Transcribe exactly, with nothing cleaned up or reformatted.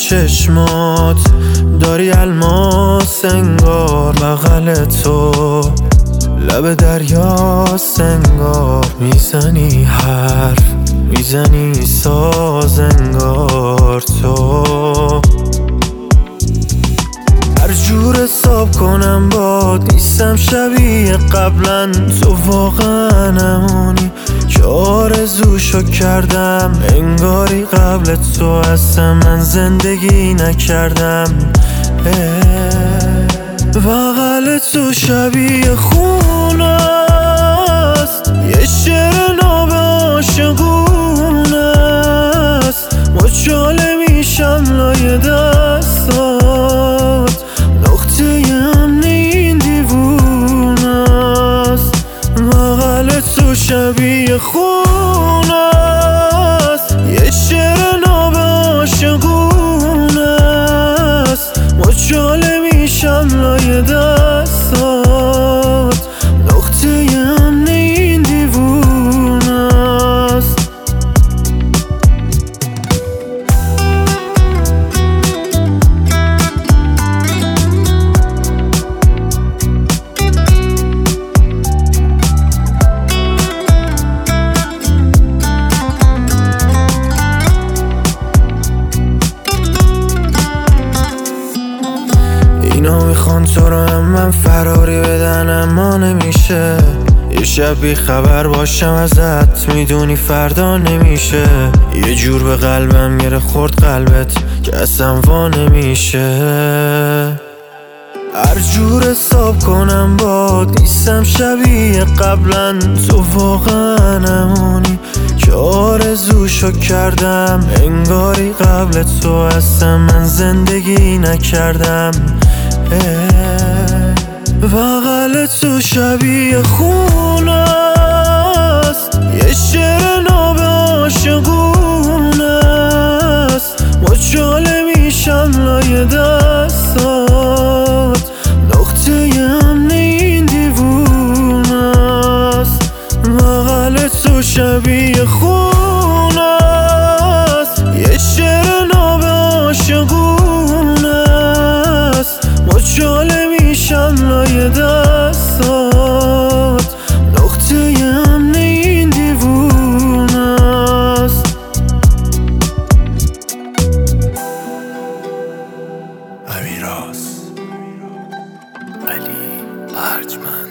چشمات داری الماس انگار، بغل تو لب دریا سنگار، میزنی حرف میزنی ساز انگار تو. هر جور حساب کنم باد نیستم شبیه قبلا، تو واقعا نمونی که آرزوشو کردم، انگاری قبل تو هستم من زندگی نکردم. بغل تو شبیه خونه است، یه شعر ناب عاشقونه است، مچاله میشم لای دستات، نقطه امن این دیوونه است. بغل تو شبیه خونه است، یه شعر ناب عاشقونه است، مچاله میشم لای دستات، نقطه امن این دیوونه است. اینا میخوان تو رو هم من فراری بدن اما نمیشه، یه شب بی خبر باشم ازت میدونی فردا نمیشه، یه جور به قلبم گره خورد قلبت که اصلا وا نمیشه. هر جور حساب کنم باد نیستم شبیه قبلا، تو واقعا نمونی که آرزوشو کردم، انگاری قبل تو هستم من زندگی نکردم. بغل تو شبیه خونه است، یه شعر ناب عاشقونه است، مچاله میشم لای دستات، نقطه امن این دیوونه است. بغل تو شبیه خونه است، یه شعر ناب عاشقونه است، مچاله میشم لای دستات، نقطه امن این دیوونه است. امیراز علی ارجمند.